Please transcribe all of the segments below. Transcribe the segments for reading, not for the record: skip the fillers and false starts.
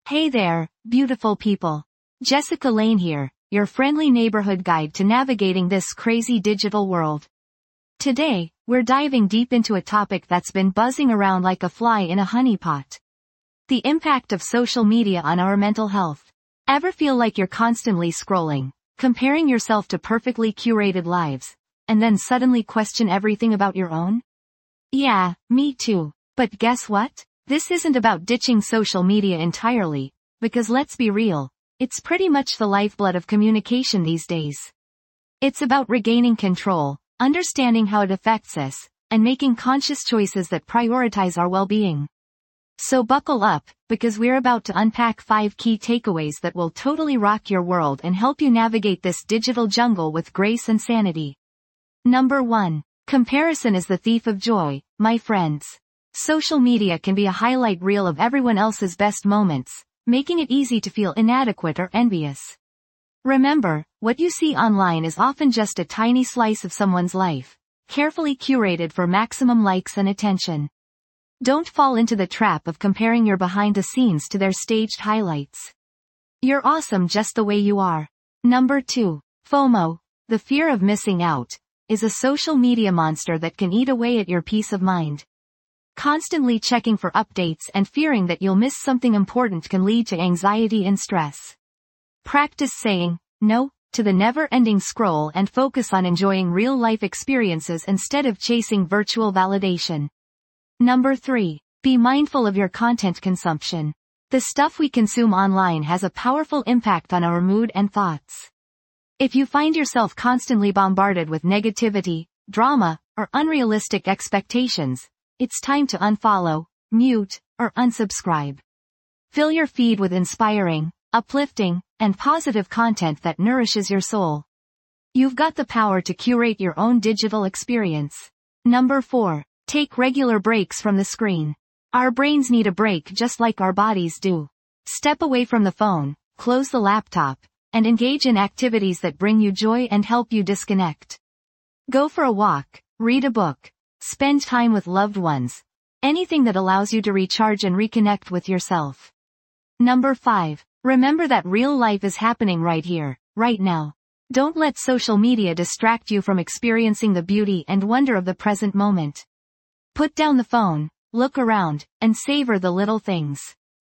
Hey there, beautiful people. Jessica Lane here, your friendly neighborhood guide to navigating this crazy digital world. Today, we're diving deep into a topic that's been buzzing around like a fly in a honeypot. The impact of social media on our mental health. Ever feel like you're constantly scrolling, comparing yourself to perfectly curated lives, and then suddenly question everything about your own? Yeah, me too. But guess what? This isn't about ditching social media entirely, because let's be real, it's pretty much the lifeblood of communication these days. It's about regaining control, understanding how it affects us, and making conscious choices that prioritize our well-being. So buckle up, because we're about to unpack 5 key takeaways that will totally rock your world and help you navigate this digital jungle with grace and sanity. Number 1. Comparison is the thief of joy, my friends. Social media can be a highlight reel of everyone else's best moments, making it easy to feel inadequate or envious. Remember, what you see online is often just a tiny slice of someone's life, carefully curated for maximum likes and attention. Don't fall into the trap of comparing your behind the scenes to their staged highlights. You're awesome just the way you are. Number 2. FOMO, the fear of missing out, is a social media monster that can eat away at your peace of mind. Constantly checking for updates and fearing that you'll miss something important can lead to anxiety and stress. Practice saying no to the never-ending scroll and focus on enjoying real-life experiences instead of chasing virtual validation. Number 3. Be mindful of your content consumption. The stuff we consume online has a powerful impact on our mood and thoughts. If you find yourself constantly bombarded with negativity, drama, or unrealistic expectations, it's time to unfollow, mute, or unsubscribe. Fill your feed with inspiring, uplifting, and positive content that nourishes your soul. You've got the power to curate your own digital experience. Number 4. Take regular breaks from the screen. Our brains need a break just like our bodies do. Step away from the phone, close the laptop, and engage in activities that bring you joy and help you disconnect. Go for a walk, read a book, spend time with loved ones. Anything that allows you to recharge and reconnect with yourself. Number 5. Remember that real life is happening right here, right now. Don't let social media distract you from experiencing the beauty and wonder of the present moment. Put down the phone, look around, and savor the little things.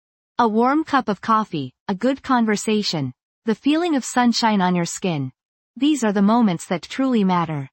A warm cup of coffee, a good conversation, the feeling of sunshine on your skin. These are the moments that truly matter.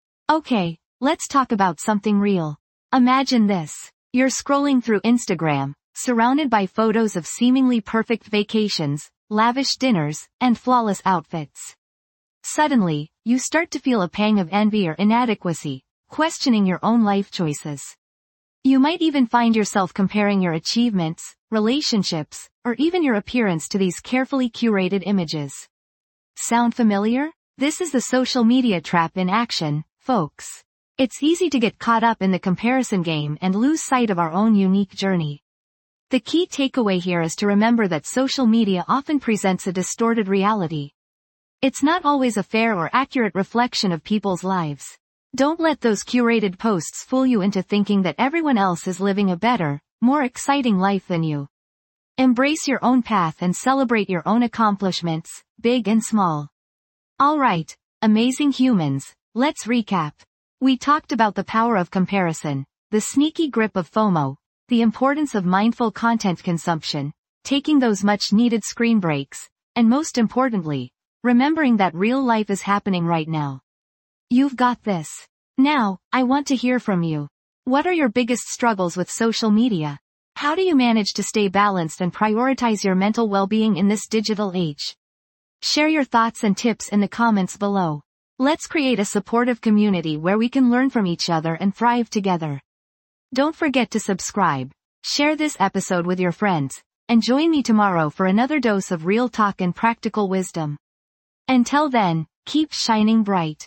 Okay, let's talk about something real. Imagine this. You're scrolling through Instagram, surrounded by photos of seemingly perfect vacations, lavish dinners, and flawless outfits. Suddenly, you start to feel a pang of envy or inadequacy, questioning your own life choices. You might even find yourself comparing your achievements, relationships, or even your appearance to these carefully curated images. Sound familiar? This is the social media trap in action, folks. It's easy to get caught up in the comparison game and lose sight of our own unique journey. The key takeaway here is to remember that social media often presents a distorted reality. It's not always a fair or accurate reflection of people's lives. Don't let those curated posts fool you into thinking that everyone else is living a better, more exciting life than you. Embrace your own path and celebrate your own accomplishments, big and small. Alright, amazing humans, let's recap. We talked about the power of comparison, the sneaky grip of FOMO, the importance of mindful content consumption, taking those much-needed screen breaks, and most importantly, remembering that real life is happening right now. You've got this. Now, I want to hear from you. What are your biggest struggles with social media? How do you manage to stay balanced and prioritize your mental well-being in this digital age? Share your thoughts and tips in the comments below. Let's create a supportive community where we can learn from each other and thrive together. Don't forget to subscribe, share this episode with your friends, and join me tomorrow for another dose of real talk and practical wisdom. Until then, keep shining bright.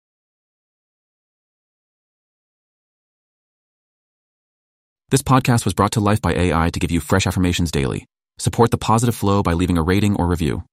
This podcast was brought to life by AI to give you fresh affirmations daily. Support the positive flow by leaving a rating or review.